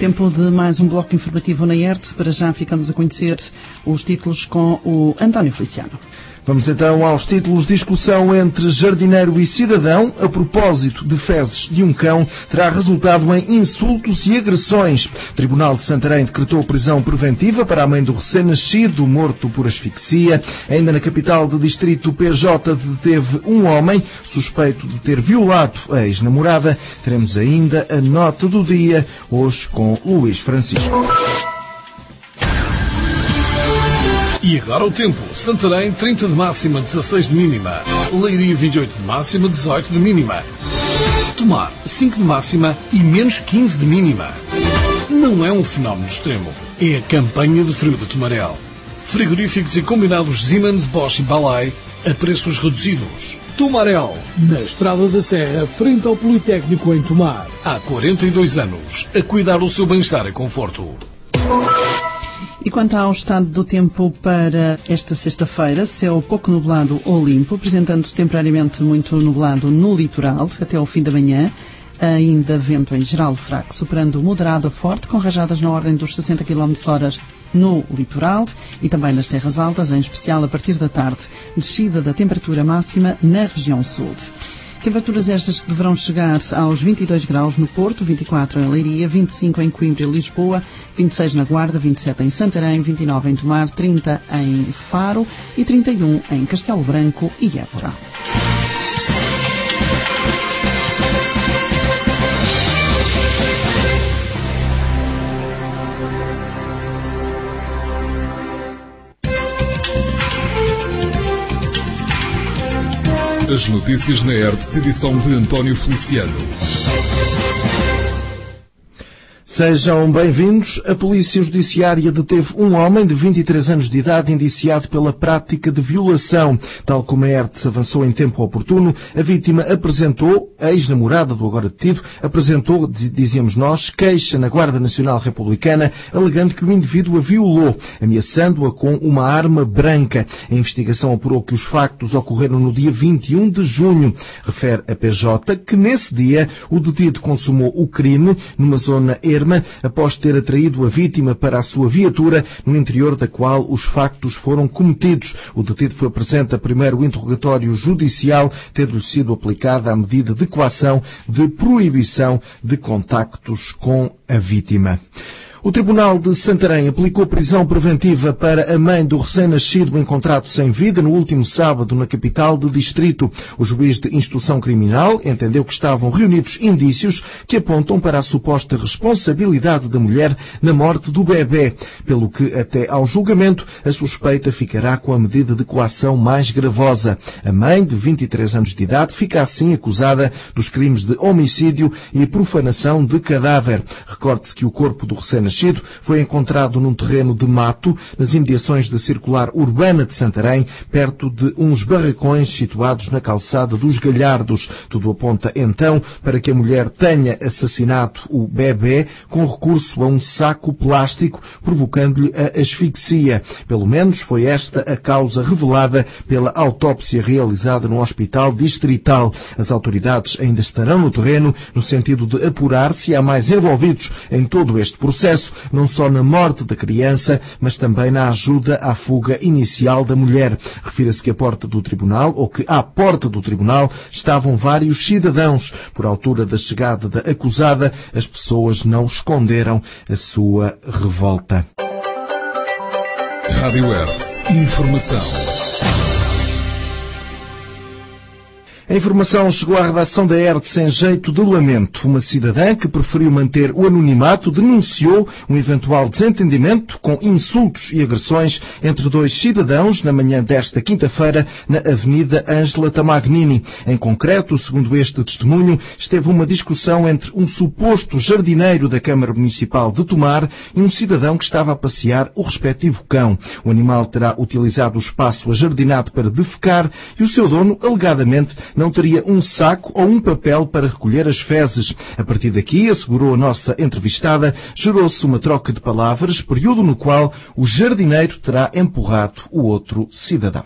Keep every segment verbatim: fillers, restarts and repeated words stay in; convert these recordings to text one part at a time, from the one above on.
Tempo de mais um bloco informativo na E R T. Para já ficamos a conhecer os títulos com o António Feliciano. Vamos então aos títulos. Discussão entre jardineiro e cidadão a propósito de fezes de um cão terá resultado em insultos e agressões. O Tribunal de Santarém decretou prisão preventiva para a mãe do recém-nascido morto por asfixia. Ainda na capital do distrito, o P J deteve um homem suspeito de ter violado a ex-namorada. Teremos ainda a nota do dia, hoje com Luís Francisco. E agora o tempo. Santarém, trinta de máxima, dezasseis de mínima. Leiria, vinte e oito de máxima, dezoito de mínima. Tomar, cinco de máxima e menos quinze de mínima. Não é um fenómeno extremo. É a campanha de frio de Tomarel. Frigoríficos e combinados Siemens, Bosch e Balay a preços reduzidos. Tomarel, na Estrada da Serra, frente ao Politécnico em Tomar. Há quarenta e dois anos, a cuidar do seu bem-estar e conforto. E quanto ao estado do tempo para esta sexta-feira, céu pouco nublado ou limpo, apresentando-se temporariamente muito nublado no litoral, até ao fim da manhã. Ainda vento em geral fraco, superando moderado a forte, com rajadas na ordem dos sessenta quilómetros por hora no litoral e também nas terras altas, em especial a partir da tarde. Descida da temperatura máxima na região sul. Temperaturas estas que deverão chegar aos vinte e dois graus no Porto, vinte e quatro em Leiria, vinte e cinco em Coimbra e Lisboa, vinte e seis na Guarda, vinte e sete em Santarém, vinte e nove em Tomar, trinta em Faro e trinta e um em Castelo Branco e Évora. As notícias na E R T, edição de António Feliciano. Sejam bem-vindos. A Polícia Judiciária deteve um homem de vinte e três anos de idade indiciado pela prática de violação. Tal como a E R T avançou em tempo oportuno, a vítima apresentou, a ex-namorada do agora detido, apresentou, dizíamos nós, queixa na Guarda Nacional Republicana, alegando que o indivíduo a violou, ameaçando-a com uma arma branca. A investigação apurou que os factos ocorreram no dia vinte e um de junho. Refere a P J que, nesse dia, o detido consumou o crime numa zona erma, após ter atraído a vítima para a sua viatura, no interior da qual os factos foram cometidos. O detido foi presente a primeiro interrogatório judicial, tendo-lhe sido aplicada a medida de coação de proibição de contactos com a vítima. O Tribunal de Santarém aplicou prisão preventiva para a mãe do recém-nascido encontrado sem vida no último sábado na capital do distrito. O juiz de instrução criminal entendeu que estavam reunidos indícios que apontam para a suposta responsabilidade da mulher na morte do bebê, pelo que até ao julgamento a suspeita ficará com a medida de coação mais gravosa. A mãe, de vinte e três anos de idade, fica assim acusada dos crimes de homicídio e profanação de cadáver. Recorde-se que o corpo do recém-nascido foi encontrado num terreno de mato nas imediações da circular urbana de Santarém, perto de uns barracões situados na calçada dos Galhardos. Tudo aponta então para que a mulher tenha assassinado o bebê com recurso a um saco plástico, provocando-lhe a asfixia. Pelo menos foi esta a causa revelada pela autópsia realizada no Hospital Distrital. As autoridades ainda estarão no terreno no sentido de apurar se há mais envolvidos em todo este processo, não só na morte da criança, mas também na ajuda à fuga inicial da mulher. Refira-se que a porta do tribunal, ou que à porta do tribunal, estavam vários cidadãos. Por altura da chegada da acusada, as pessoas não esconderam a sua revolta. Rádio E R T. Informação. A informação chegou à redação da E R T sem jeito de lamento. Uma cidadã que preferiu manter o anonimato denunciou um eventual desentendimento com insultos e agressões entre dois cidadãos na manhã desta quinta-feira na Avenida Ângela Tamagnini. Em concreto, segundo este testemunho, esteve uma discussão entre um suposto jardineiro da Câmara Municipal de Tomar e um cidadão que estava a passear o respectivo cão. O animal terá utilizado o espaço ajardinado para defecar e o seu dono, alegadamente, não teria um saco ou um papel para recolher as fezes. A partir daqui, assegurou a nossa entrevistada, gerou-se uma troca de palavras, período no qual o jardineiro terá empurrado o outro cidadão.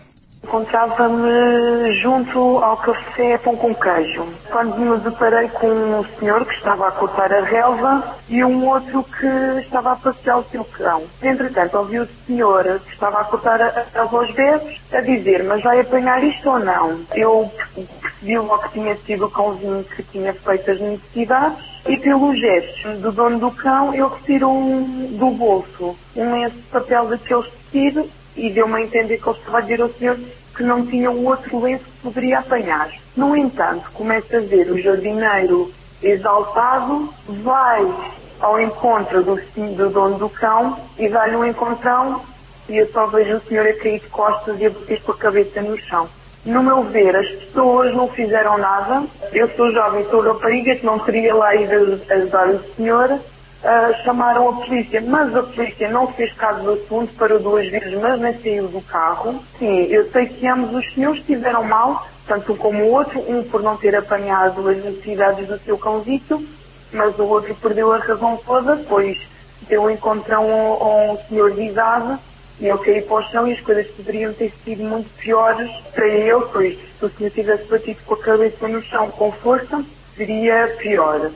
Encontrava-me junto ao café Pão com Queijo, quando me deparei com um senhor que estava a cortar a relva e um outro que estava a passear o seu cão. Entretanto, ouvi o senhor que estava a cortar a relva aos berros a dizer: mas vai apanhar isto ou não? Eu percebi logo que tinha sido o cãozinho que tinha feito as necessidades e, pelo gesto do dono do cão, eu retiro um, do bolso um lenço de papel daqueles tecidos e deu-me a entender que ele estava a dizer ao senhor que não tinha um outro lenço que poderia apanhar. No entanto, começa a ver o jardineiro exaltado, vai ao encontro do, do dono do cão e dá-lhe um encontrão e eu só vejo o senhor a cair de costas e a bater com a cabeça no chão. No meu ver, as pessoas não fizeram nada. Eu sou jovem, sou rapariga, que não teria lá ido ajudar o senhor. Uh, chamaram a polícia, mas a polícia não fez caso do assunto, parou duas vezes, mas nem saiu do carro. Sim, eu sei que ambos os senhores tiveram mal, tanto um como o outro, um por não ter apanhado as necessidades do seu cãozito, mas o outro perdeu a razão toda, pois deu um encontrão a um senhor de idade e eu caí para o chão e as coisas poderiam ter sido muito piores para ele, pois se o senhor tivesse batido com a cabeça no chão com força, seria pior.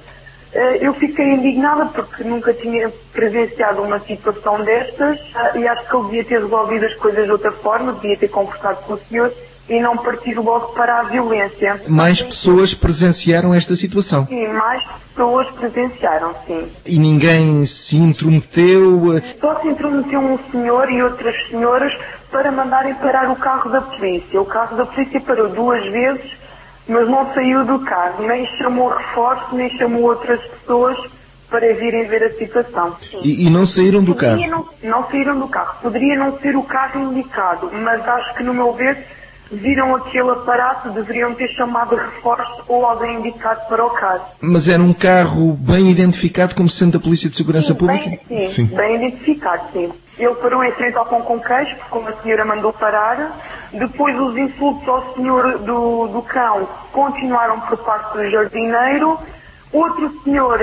Eu fiquei indignada porque nunca tinha presenciado uma situação destas e acho que ele devia ter resolvido as coisas de outra forma, devia ter conversado com o senhor e não partir logo para a violência. Mais pessoas presenciaram esta situação? Sim, mais pessoas presenciaram, sim. E ninguém se intrometeu? Só se intrometeu um senhor e outras senhoras para mandarem parar o carro da polícia. O carro da polícia parou duas vezes, mas não saiu do carro, nem chamou reforço, nem chamou outras pessoas para virem ver a situação. E, e não saíram do carro? Não, não saíram do carro. Poderia não ser o carro indicado, mas acho que, no meu ver, viram aquele aparato, deveriam ter chamado reforço ou alguém indicado para o caso. Mas era um carro bem identificado como sendo da Polícia de Segurança sim, Pública? Bem, sim, sim, bem identificado, sim. Ele parou em frente ao Pão com Queijo, como a senhora mandou parar. Depois os insultos ao senhor do, do cão continuaram por parte do jardineiro. Outro senhor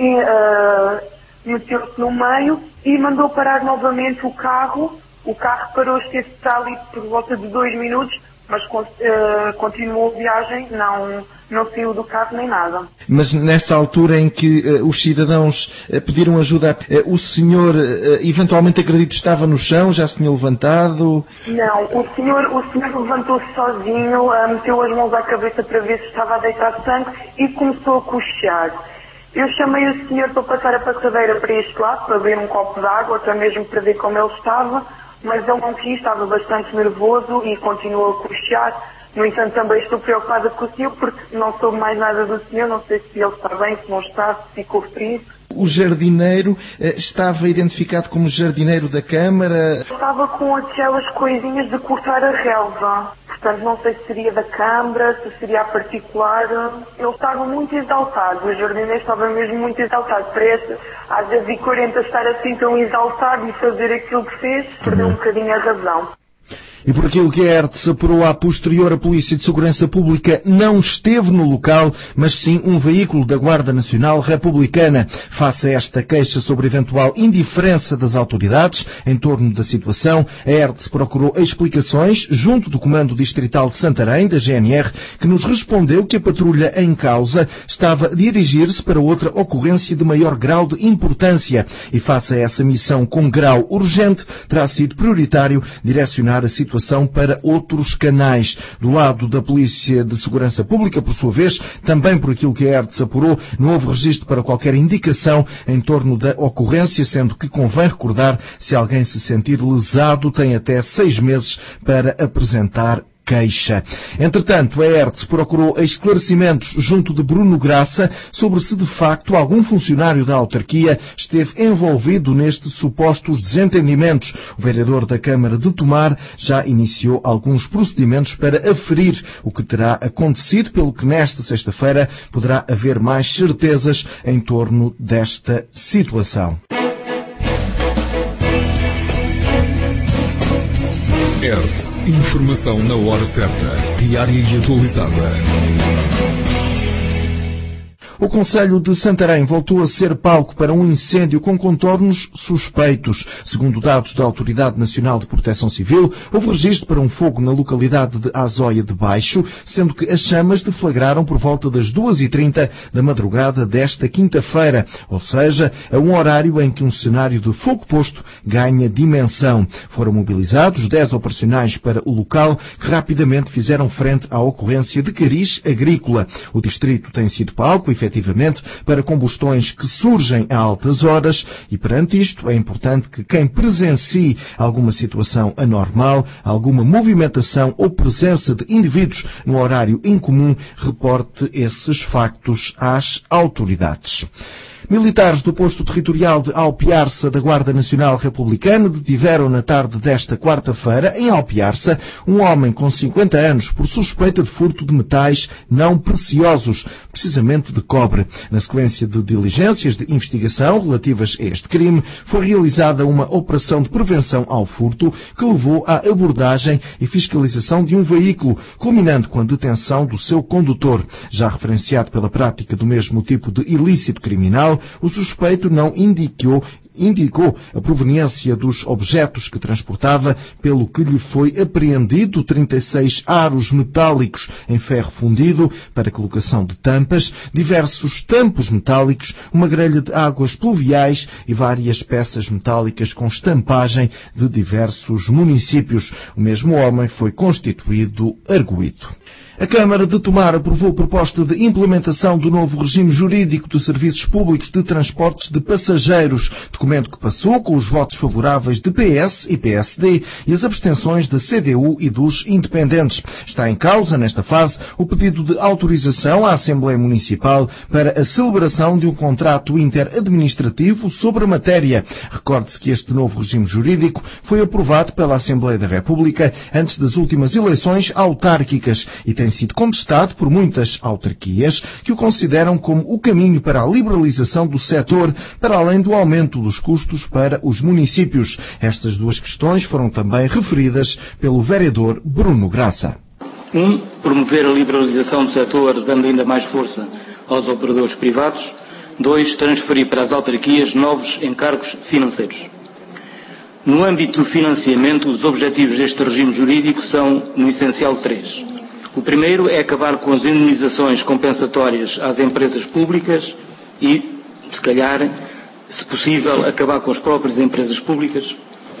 uh, meteu-se no meio e mandou parar novamente o carro. O carro parou, esteve ali por volta de dois minutos, mas uh, continuou a viagem, não, não saiu do carro nem nada. Mas nessa altura em que uh, os cidadãos uh, pediram ajuda, uh, o senhor uh, eventualmente, acredito, estava no chão, já se tinha levantado? Não, o senhor, o senhor levantou-se sozinho, uh, meteu as mãos à cabeça para ver se estava a deitar sangue e começou a coxear. Eu chamei o senhor para passar a passadeira para este lado, para beber um copo de água, até mesmo para ver como ele estava, mas ele não quis, estava bastante nervoso e continuou a coxear. No entanto, também estou preocupada com o senhor porque não soube mais nada do senhor, não sei se ele está bem, se não está, se ficou ferido. O jardineiro eh, estava identificado como jardineiro da Câmara? Estava com aquelas coisinhas de cortar a relva. Portanto, não sei se seria da Câmara, se seria a particular. Ele estava muito exaltado, o jardineiro estava mesmo muito exaltado. Parece, às dez e quarenta, estar assim tão exaltado e fazer aquilo que fez, perdeu um bocadinho a razão. E por aquilo que a E R T se apurou a posterior, a Polícia de Segurança Pública não esteve no local, mas sim um veículo da Guarda Nacional Republicana. Face a esta queixa sobre eventual indiferença das autoridades em torno da situação, a E R T procurou explicações junto do Comando Distrital de Santarém, da G N R, que nos respondeu que a patrulha em causa estava a dirigir-se para outra ocorrência de maior grau de importância e, face a essa missão com grau urgente, terá sido prioritário direcionar a situação para outros canais. Do lado da Polícia de Segurança Pública, por sua vez, também por aquilo que a E R T se apurou, não houve registro para qualquer indicação em torno da ocorrência, sendo que convém recordar, se alguém se sentir lesado, tem até seis meses para apresentar queixa. Entretanto, a E R T procurou esclarecimentos junto de Bruno Graça sobre se de facto algum funcionário da autarquia esteve envolvido nestes supostos desentendimentos. O vereador da Câmara de Tomar já iniciou alguns procedimentos para aferir o que terá acontecido, pelo que nesta sexta-feira poderá haver mais certezas em torno desta situação. E R T, informação na hora certa, diária e atualizada. O Concelho de Santarém voltou a ser palco para um incêndio com contornos suspeitos. Segundo dados da Autoridade Nacional de Proteção Civil, houve registro para um fogo na localidade de Azóia de Baixo, sendo que as chamas deflagraram por volta das duas e trinta da madrugada desta quinta-feira, ou seja, a um horário em que um cenário de fogo posto ganha dimensão. Foram mobilizados dez operacionais para o local, que rapidamente fizeram frente à ocorrência de cariz agrícola. O distrito tem sido palco, efetivamente, para combustões que surgem a altas horas e, perante isto, é importante que quem presencie alguma situação anormal, alguma movimentação ou presença de indivíduos no horário incomum, reporte esses factos às autoridades. Militares do posto territorial de Alpiarça da Guarda Nacional Republicana detiveram na tarde desta quarta-feira, em Alpiarça, um homem com cinquenta anos por suspeita de furto de metais não preciosos, precisamente de cobre. Na sequência de diligências de investigação relativas a este crime, foi realizada uma operação de prevenção ao furto que levou à abordagem e fiscalização de um veículo, culminando com a detenção do seu condutor. Já referenciado pela prática do mesmo tipo de ilícito criminal, o suspeito não indicou indicou a proveniência dos objetos que transportava, pelo que lhe foi apreendido trinta e seis aros metálicos em ferro fundido para colocação de tampas, diversos tampos metálicos, uma grelha de águas pluviais e várias peças metálicas com estampagem de diversos municípios. O mesmo homem foi constituído arguido. A Câmara de Tomar aprovou proposta de implementação do novo regime jurídico de serviços públicos de transportes de passageiros, documento que passou com os votos favoráveis de P S e P S D e as abstenções da C D U e dos independentes. Está em causa, nesta fase, o pedido de autorização à Assembleia Municipal para a celebração de um contrato interadministrativo sobre a matéria. Recorde-se que este novo regime jurídico foi aprovado pela Assembleia da República antes das últimas eleições autárquicas e tem sido contestado por muitas autarquias que o consideram como o caminho para a liberalização do setor, para além do aumento dos custos para os municípios. Estas duas questões foram também referidas pelo vereador Bruno Graça. Um, promover a liberalização do setor, dando ainda mais força aos operadores privados. Dois, transferir para as autarquias novos encargos financeiros. No âmbito do financiamento, os objetivos deste regime jurídico são, no essencial, três. O primeiro é acabar com as indemnizações compensatórias às empresas públicas e, se calhar, se possível, acabar com as próprias empresas públicas.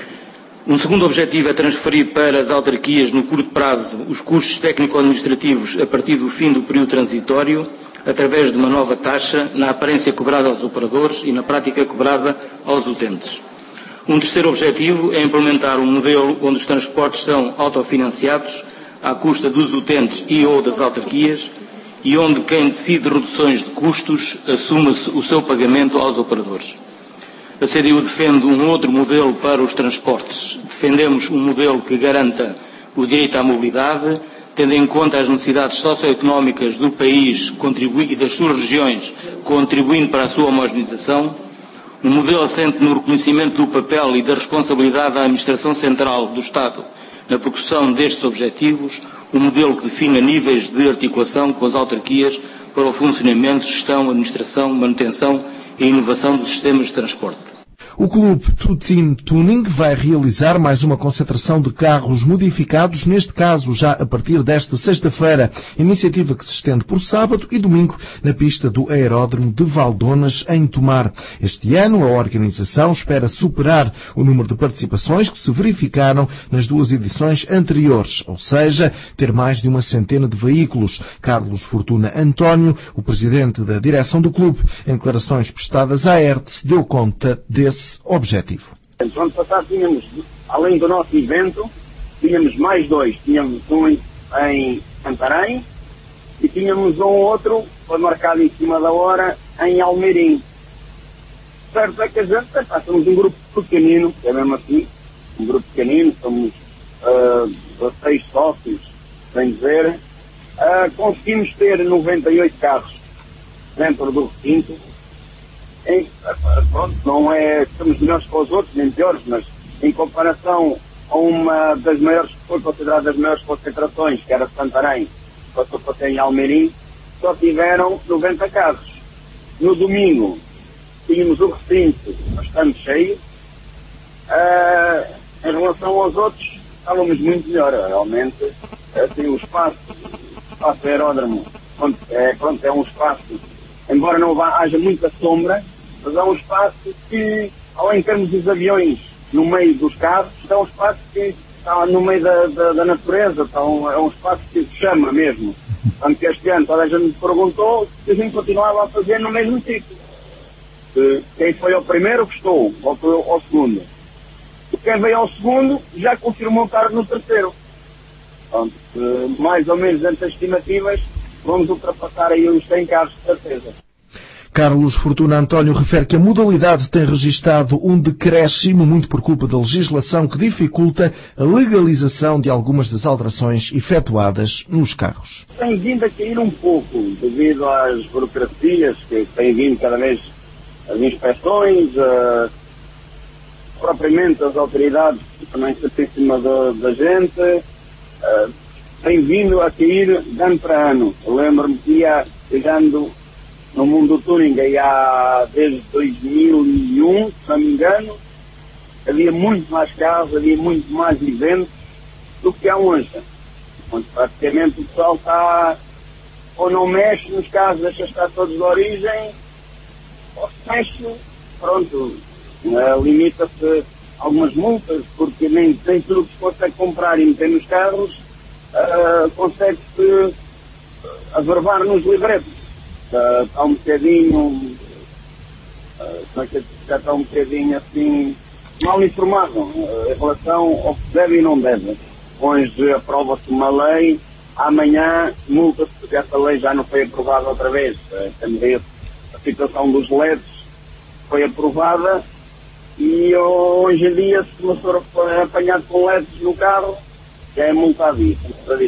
Um segundo objetivo é transferir para as autarquias, no curto prazo, os custos técnico-administrativos a partir do fim do período transitório, através de uma nova taxa, na aparência cobrada aos operadores e na prática cobrada aos utentes. Um terceiro objetivo é implementar um modelo onde os transportes são autofinanciados, à custa dos utentes e ou das autarquias, e onde quem decide reduções de custos assume o seu pagamento aos operadores. A C D U defende um outro modelo para os transportes. Defendemos um modelo que garanta o direito à mobilidade, tendo em conta as necessidades socioeconómicas do país e das suas regiões, contribuindo para a sua homogeneização. Um modelo assente no reconhecimento do papel e da responsabilidade da Administração Central do Estado na percussão destes objetivos, um modelo que defina níveis de articulação com as autarquias para o funcionamento, gestão, administração, manutenção e inovação dos sistemas de transporte. O Clube Tutin Tuning vai realizar mais uma concentração de carros modificados, neste caso já a partir desta sexta-feira, iniciativa que se estende por sábado e domingo na pista do Aeródromo de Valdonas, em Tomar. Este ano, a organização espera superar o número de participações que se verificaram nas duas edições anteriores, ou seja, ter mais de uma centena de veículos. Carlos Fortuna António, o presidente da direção do clube, em declarações prestadas à R T S, deu conta desse objetivo. No ano passado tínhamos, além do nosso evento, tínhamos mais dois. Tínhamos um em, em Santarém e tínhamos um outro, foi marcado em cima da hora, em Almeirim. Certo é que a gente, pá, somos um grupo pequenino, é mesmo assim, um grupo pequenino, somos uh, dezesseis sócios, bem dizer, uh, conseguimos ter noventa e oito carros dentro do recinto. Em, pronto, não é que somos melhores que os outros, nem piores, mas em comparação a uma das maiores, que foi considerada das maiores concentrações, que era Santarém, passou para ter em Almeirim, só tiveram noventa carros. no domingo tínhamos o recinto bastante cheio. Uh, em relação aos outros, estávamos muito melhor. Realmente, assim, o espaço, o espaço aeródromo, pronto, é, pronto, é um espaço, embora não vá, haja muita sombra, mas é um espaço que, além de termos os aviões no meio dos carros, é um espaço que está no meio da, da, da natureza, está um, é um espaço que se chama mesmo. Tanto que este ano toda a gente me perguntou se a gente continuava a fazer no mesmo sítio. Quem foi ao primeiro gostou, voltou ao segundo. E quem veio ao segundo já confirmou estar no terceiro. Portanto, mais ou menos entre as estimativas, vamos ultrapassar aí os cem carros de certeza. Carlos Fortuna António refere que a modalidade tem registado um decréscimo, muito por culpa da legislação que dificulta a legalização de algumas das alterações efetuadas nos carros. Tem vindo a cair um pouco, devido às burocracias que têm vindo cada vez, as inspeções, uh, propriamente as autoridades que também estão em cima da, da gente, uh, tem vindo a cair de ano para ano. Eu lembro-me que ia chegando no mundo do touring aí há, desde dois mil e um, se não me engano, havia muito mais carros, havia muito mais eventos do que há hoje. Onde praticamente o pessoal está, ou não mexe nos carros, deixa estar todos de origem, ou se mexe, pronto, uh, limita-se algumas multas, porque nem, nem tudo que se consegue comprar e meter nos carros uh, consegue-se averbar nos livretos. Uh, está um bocadinho, uh, já está um bocadinho assim, mal informado uh, em relação ao que deve e não deve. Hoje aprova-se uma lei, amanhã multa-se porque essa lei já não foi aprovada outra vez. Uh, temos aí a situação dos L E Ds foi aprovada e hoje em dia, se uma pessoa for apanhado com L E Ds no carro, já é multado isso.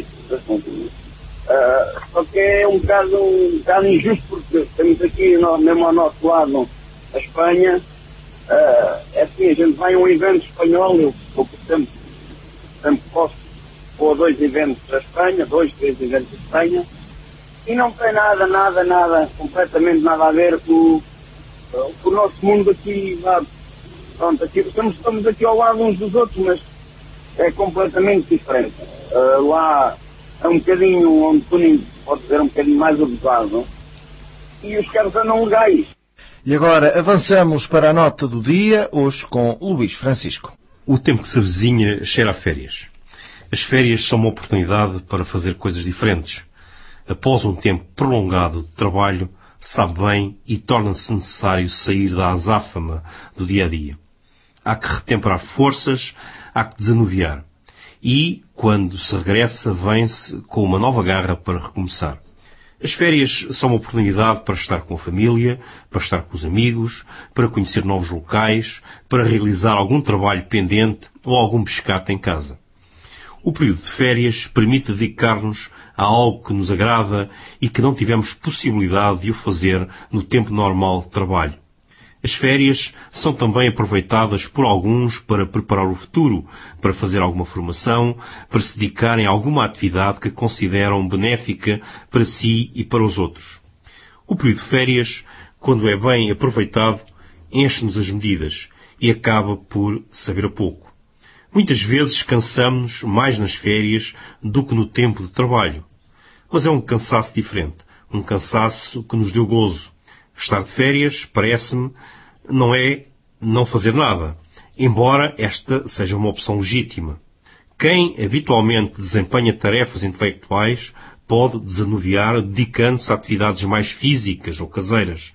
Uh, só que é um bocado, um bocado injusto, porque temos aqui no, mesmo ao nosso lado a Espanha. Uh, é assim, a gente vai a um evento espanhol, eu, eu sempre, sempre posso pôr dois eventos da Espanha, dois, três eventos da Espanha, e não tem nada, nada, nada, completamente nada a ver com, uh, com o nosso mundo aqui. Lá, pronto, aqui estamos, estamos aqui ao lado uns dos outros, mas é completamente diferente. Uh, lá é um bocadinho, onde tuning pode dizer, um bocadinho mais abusado, e os carros andam legais. E agora avançamos para a nota do dia, hoje com Luís Francisco. O tempo que se avizinha cheira a férias. As férias são uma oportunidade para fazer coisas diferentes. Após um tempo prolongado de trabalho, sabe bem e torna-se necessário sair da azáfama do dia-a-dia. Há que retemperar forças, há que desanuviar. E, quando se regressa, vem-se com uma nova garra para recomeçar. As férias são uma oportunidade para estar com a família, para estar com os amigos, para conhecer novos locais, para realizar algum trabalho pendente ou algum pescate em casa. O período de férias permite dedicar-nos a algo que nos agrada e que não tivemos possibilidade de o fazer no tempo normal de trabalho. As férias são também aproveitadas por alguns para preparar o futuro, para fazer alguma formação, para se dedicarem a alguma atividade que consideram benéfica para si e para os outros. O período de férias, quando é bem aproveitado, enche-nos as medidas e acaba por saber a pouco. Muitas vezes cansamos-nos mais nas férias do que no tempo de trabalho. Mas é um cansaço diferente, um cansaço que nos deu gozo. Estar de férias, parece-me, não é não fazer nada, embora esta seja uma opção legítima. Quem habitualmente desempenha tarefas intelectuais pode desanuviar dedicando-se a atividades mais físicas ou caseiras.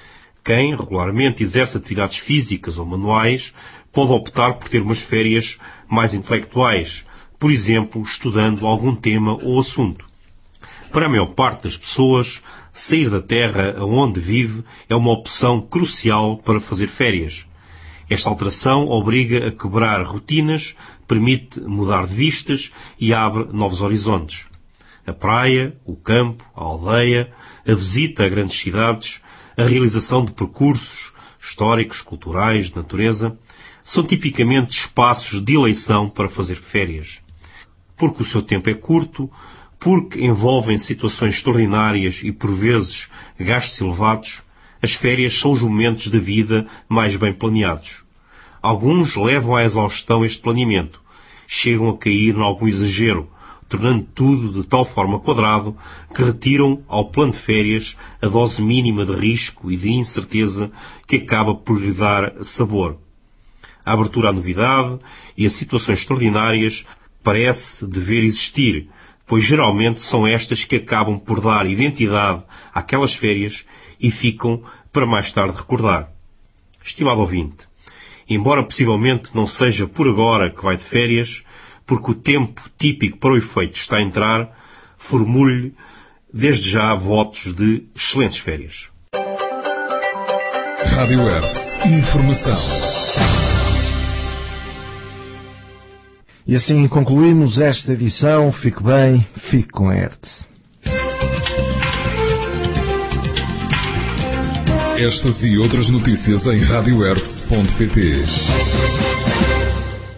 Quem regularmente exerce atividades físicas ou manuais pode optar por ter umas férias mais intelectuais, por exemplo, estudando algum tema ou assunto. Para a maior parte das pessoas, sair da terra onde vive é uma opção crucial para fazer férias. Esta alteração obriga a quebrar rotinas, permite mudar de vistas e abre novos horizontes. A praia, o campo, a aldeia, a visita a grandes cidades, a realização de percursos históricos, culturais, de natureza, são tipicamente espaços de eleição para fazer férias. Porque o seu tempo é curto, porque envolvem situações extraordinárias e, por vezes, gastos elevados, As férias são os momentos da vida mais bem planeados. Alguns levam à exaustão este planeamento. Chegam a cair em algum exagero, tornando tudo de tal forma quadrado que retiram ao plano de férias a dose mínima de risco e de incerteza que acaba por lhe dar sabor. A abertura à novidade e a situações extraordinárias parece dever existir, pois geralmente são estas que acabam por dar identidade àquelas férias e ficam para mais tarde recordar. Estimado ouvinte, embora possivelmente não seja por agora que vai de férias, porque o tempo típico para o efeito está a entrar, formulo-lhe desde já votos de excelentes férias. Rádio Hertz. Informação. E assim concluímos esta edição. Fique bem, fique com a Hertz. Estas e outras notícias em rádio hertz ponto pt.